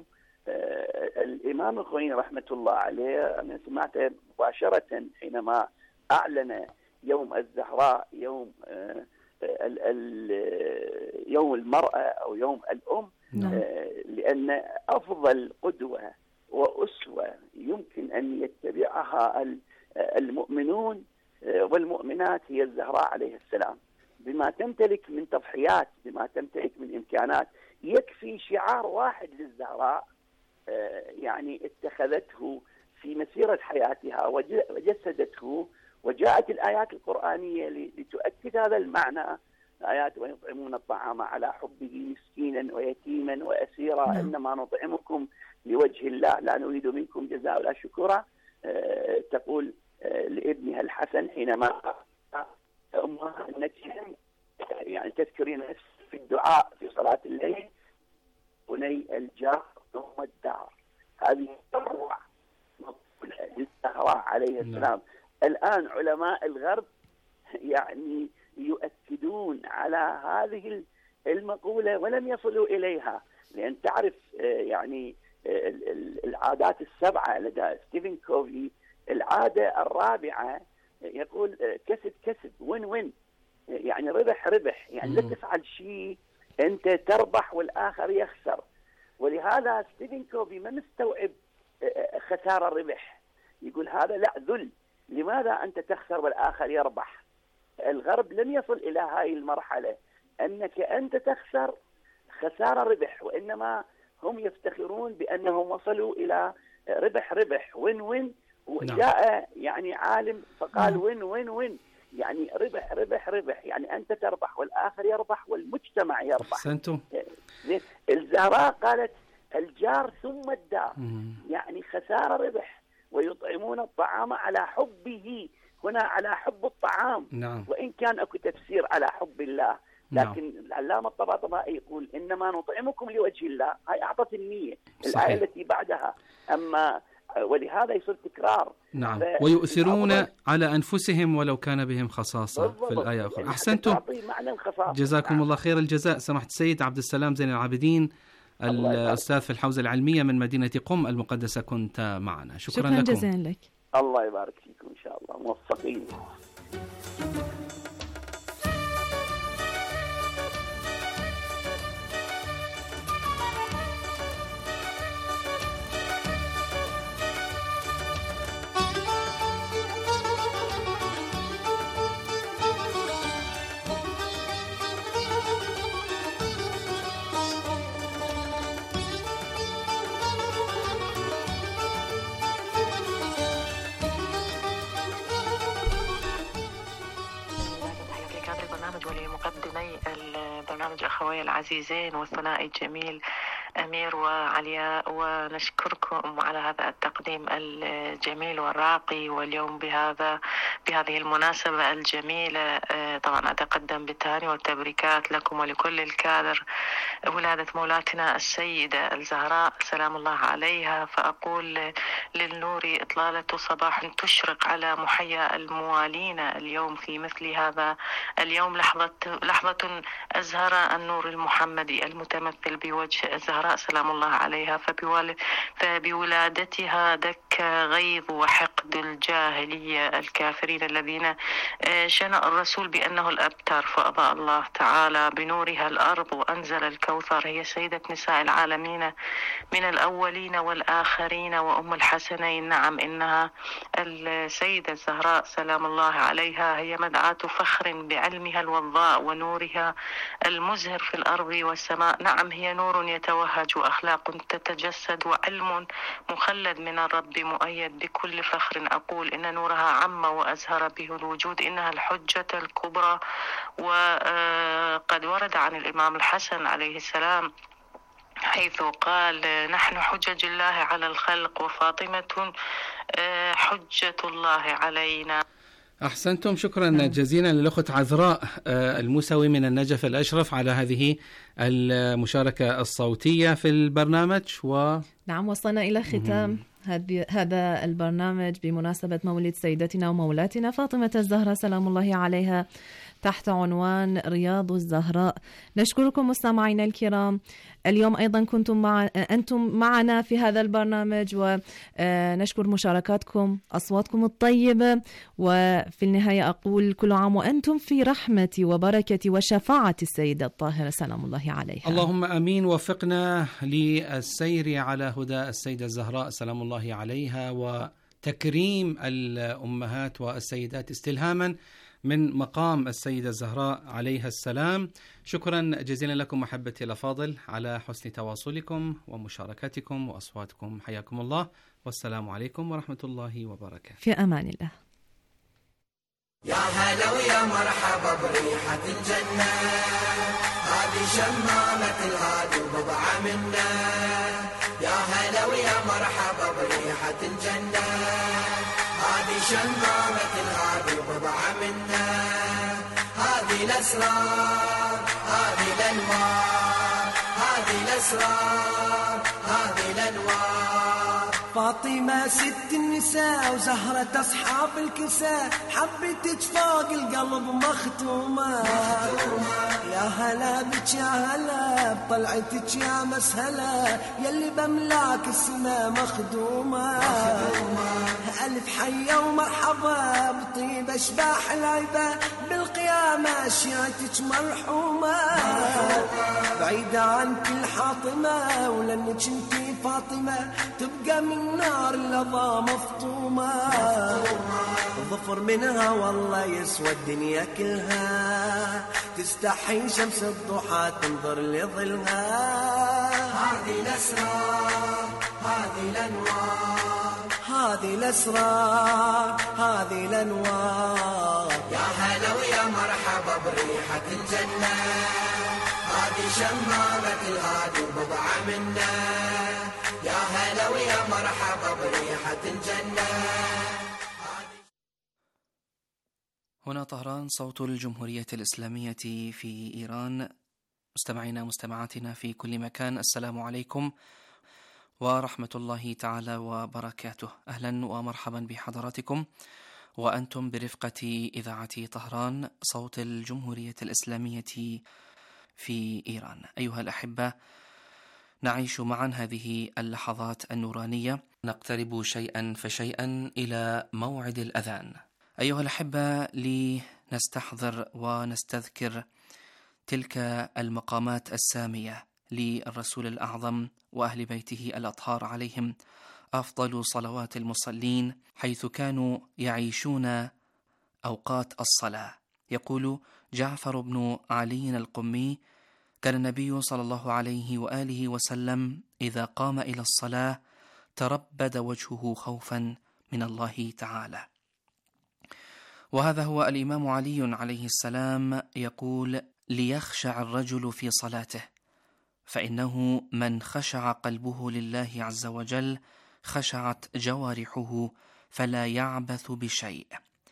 الإمام الخميني رحمة الله عليه أنا سمعته مباشرة حينما أعلن يوم الزهراء يوم ال ال يوم المرأة أو يوم الأم، لأن أفضل قدوة وأسوة يمكن أن يتبعها المؤمنون والمؤمنات هي الزهراء عليه السلام، بما تمتلك من تضحيات، بما تمتلك من إمكانات. يكفي شعار واحد للزهراء يعني اتخذته في مسيرة حياتها وجسدته، وجاءت الآيات القرآنية لتؤكد هذا المعنى. آيات ويطعمون الطعام على حبه مسكينا ويتيما وأسيرا إنما نطعمكم لوجه الله لا نريد منكم جزاء ولا شكورا. تقول لابنها الحسن حينما أمها أنك يعني تذكرين في الدعاء في صلاة الليل بني الجار ثم الدار. هذه تروع للزهراء عليه السلام. الآن علماء الغرب يعني يؤكدون على هذه المقولة ولم يصلوا إليها، لأن تعرف يعني العادات السبعة لدى ستيفن كوفي، العادة الرابعة يقول كسب كسب وين وين، يعني ربح ربح، يعني لا تفعل شيء أنت تربح والآخر يخسر. ولهذا ستيفن كوفي ما مستوعب خسارة ربح، يقول هذا لا ذل، لماذا أنت تخسر والآخر يربح؟ الغرب لم يصل إلى هاي المرحلة أنك أنت تخسر خسارة ربح، وإنما هم يفتخرون بأنهم وصلوا إلى ربح ربح وين وين. وجاء يعني عالم فقال وين وين وين، يعني ربح ربح ربح، يعني أنت تربح والآخر يربح والمجتمع يربح. أحسنتم. الزهراء قالت الجار ثم الدار، يعني خسارة ربح. ويطعمون الطعام على حبه، هنا على حب الطعام. نعم. وإن كان أكو تفسير على حب الله، لكن نعم. العلامة الطباطبائي يقول إنما نطعمكم لوجه الله، هاي أعطت النية. صحيح. الآية التي بعدها أما ولهذا يصير تكرار. نعم. ويؤثرون على أنفسهم ولو كان بهم خصاصة في الآية الأخرى. يعني أحسنتم. جزاكم نعم. الله خير الجزاء سماحة السيد عبد السلام زين العابدين، الأستاذ في الحوزة العلمية من مدينة قم المقدسة، كنت معنا. شكرا, شكرا لكم. شكرا جزيلا لك. الله يبارك فيكم إن شاء الله، موفقين. ولمقدمي البرنامج أخوي العزيزين والثنائي الجميل أمير وعلياء، ونشكركم على هذا التقديم الجميل والراقي. واليوم بهذا بهذه المناسبة الجميلة طبعا أتقدم بالتهاني والتبريكات لكم ولكل الكادر ولادة مولاتنا السيدة الزهراء سلام الله عليها. فأقول للنور إطلالة صباح تشرق على محيا الموالين اليوم في مثل هذا اليوم، لحظة لحظة أزهر النور المحمدي المتمثل بوجه الزهراء سلام الله عليها. فبولادتها دك غيظ وحقد الجاهلية الكافرين الذين شنأ الرسول بأنه الأبتر، فأضاء الله تعالى بنورها الأرض وأنزل الكوثر. هي سيدة نساء العالمين من الأولين والآخرين وأم الحسنين. نعم إنها السيدة الزهراء سلام الله عليها هي مدعاة فخر بعلمها الوضاء ونورها المزهر في الأرض والسماء. نعم هي نور يتوهج وأخلاق تتجسد وعلم مخلد من الرب مؤيد بكل فخر. أقول إن نورها عم وأزهر به الوجود، إنها الحجة الكبرى. وقد ورد عن الإمام الحسن عليه السلام حيث قال نحن حجج الله على الخلق وفاطمة حجة الله علينا. أحسنتم، شكرا جزيلا للأخت عذراء الموسوي من النجف الأشرف على هذه المشاركة الصوتية في البرنامج. و نعم وصلنا إلى ختام هذا البرنامج بمناسبة مولد سيدتنا ومولاتنا فاطمة الزهراء سلام الله عليها تحت عنوان رياض الزهراء. نشكركم مستمعينا الكرام. اليوم أيضا كنتم مع أنتم معنا في هذا البرنامج، ونشكر مشاركاتكم أصواتكم الطيبة. وفي النهاية أقول كل عام وأنتم في رحمة وبركة وشفاعة السيدة الطاهرة سلام الله عليها. اللهم أمين. وفقنا للسير على هدى السيدة الزهراء سلام الله عليها وتكريم الأمهات والسيدات استلهاما من مقام السيدة الزهراء عليها السلام. شكرا جزيلا لكم محبتي الأفاضل على حسن تواصلكم ومشاركتكم وأصواتكم. حياكم الله والسلام عليكم ورحمة الله وبركاته. في أمان الله. يا هلا ويا مرحبا بريحة الجنة، هذه شمامة الهادي وبضعة منا. يا هلا ويا مرحبا بريحة الجنة، هذه شمامة الهادي وبضعة منا. هذه الأسرار هذه الأنوار، هذه الأسرار هذه الأنوار. فاطمة ست النساء وزهرة أصحاب الكساء، حبتك فوق القلب مختومة. يا هلا بك يا هلا بطلعتك يا مسهلة، يلي بملاك السماء مخدومة. ألف حية ومرحبا بطيب أشباح العبا، بالقيامة شيعتك مرحومة. بعيدة عن كل حاطمة ولأنك انتي فاطمة، تبقى من نار اللظى مفطومة. الظفر منها والله يسوى الدنيا كلها، تستحي شمس الضحى تنظر لظلها. هذه الأسرار هذه الأنوار، هذه الأسرار هذه الأنوار. يا هلا ويا مرحبا بريحة الجنة، هذه شمامة الهادي وبضعة منا. يا هلا ويا مرحبا بريحة الجنة. هنا طهران صوت الجمهورية الإسلامية في إيران. مستمعينا مستمعاتنا في كل مكان، السلام عليكم ورحمة الله تعالى وبركاته. أهلا ومرحبا بحضراتكم وأنتم برفقة إذاعة طهران صوت الجمهورية الإسلامية في إيران. أيها الأحبة، نعيش معا هذه اللحظات النورانية، نقترب شيئا فشيئا إلى موعد الأذان. أيها الأحبة، لنستحضر ونستذكر تلك المقامات السامية للرسول الأعظم وأهل بيته الأطهار عليهم أفضل صلوات المصلين، حيث كانوا يعيشون أوقات الصلاة. يقول جعفر بن علي القمي: كان النبي صلى الله عليه وآله وسلم إذا قام إلى الصلاة تربد وجهه خوفا من الله تعالى. وهذا هو الإمام علي عليه السلام يقول: ليخشع الرجل في صلاته، فإنه من خشع قلبه لله عز وجل خشعت جوارحه فلا يعبث بشيء.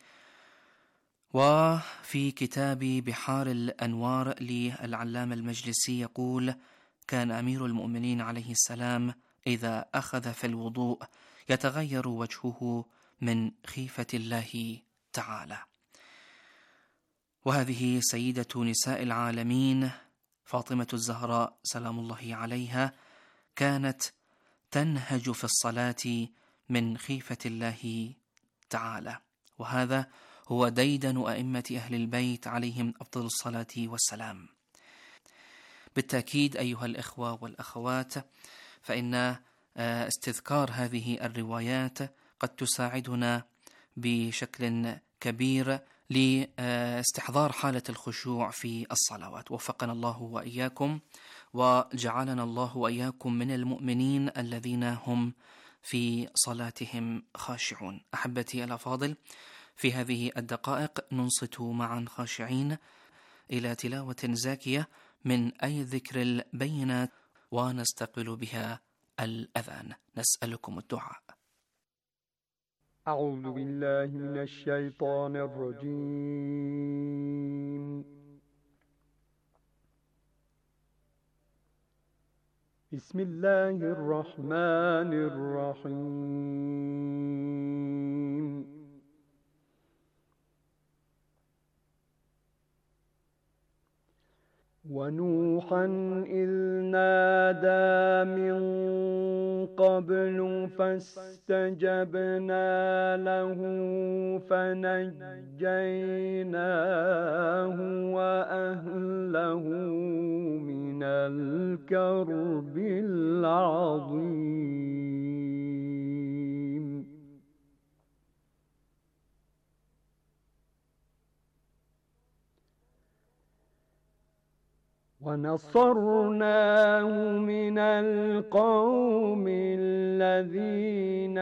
وفي كتاب بحار الأنوار للعلامة المجلسي يقول: كان أمير المؤمنين عليه السلام إذا أخذ في الوضوء يتغير وجهه من خيفة الله تعالى. وهذه سيدة نساء العالمين فاطمة الزهراء سلام الله عليها كانت تنهج في الصلاة من خيفة الله تعالى، وهذا هو ديدن أئمة أهل البيت عليهم أفضل الصلاة والسلام. بالتأكيد أيها الإخوة والأخوات، فإن استذكار هذه الروايات قد تساعدنا بشكل كبير لاستحضار حالة الخشوع في الصلوات. وفقنا الله وإياكم، وجعلنا الله وإياكم من المؤمنين الذين هم في صلاتهم خاشعون. أحبتي الأفاضل، في هذه الدقائق ننصت معا خاشعين إلى تلاوة زاكية من أي ذكر البينات ونستقبل بها الأذان. نسألكم الدعاء. أعوذ بالله من الشيطان الرجيم. بسم الله الرحمن الرحيم. ونوحا إذ نادى من قبل فاستجبنا له فنجيناه وأهله من الكرب العظيم. ونصرناه من القوم الذين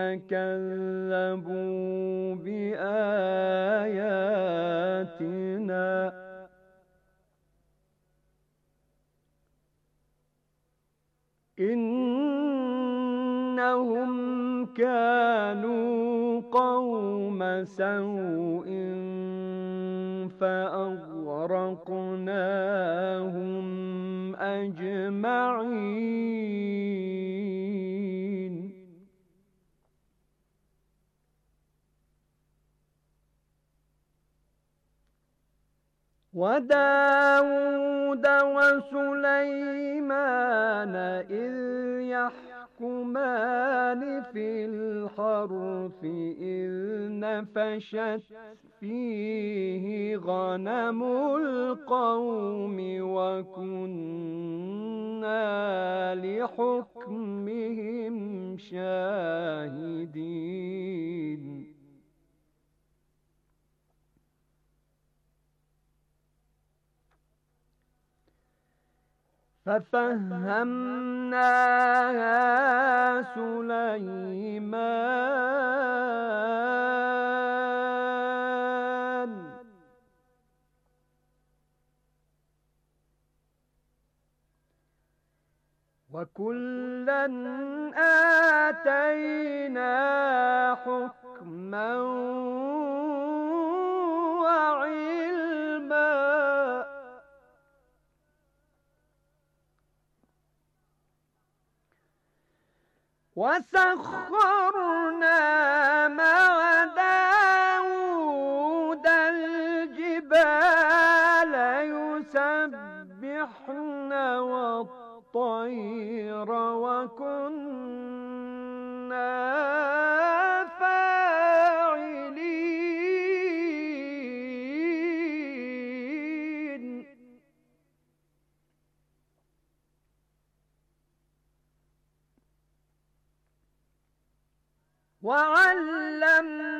كذبوا بآياتنا إنهم كانوا قوم سوء فأغرقناهم أجمعين. وداود وسليمان إذ يحكمان في الحرث إذ نفشت فيه غنم القوم وكنا لحكمهم شاهدين. ففهمناها سليمان وكلا آتينا حكما وعلما وسخرنا مع داود الجبال يسبحن والطير وكنا فاعلين. وعلمنا